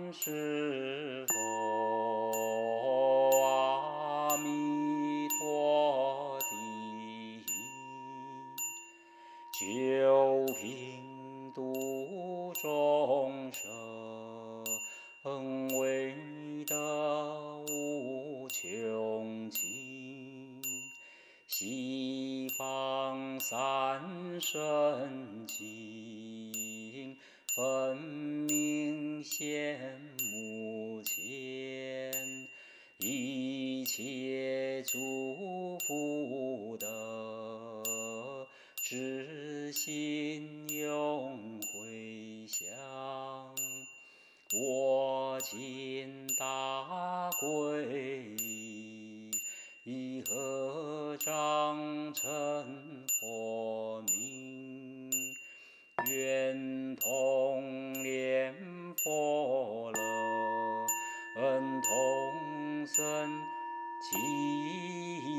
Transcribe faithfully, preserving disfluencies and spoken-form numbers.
师佛，阿弥陀地，救贫度众生，伟德无穷尽。西方三圣经，分明显目前，一切诸福德，至心永回向。我今大皈依，合掌称佛名，愿同念佛乐，恩同生极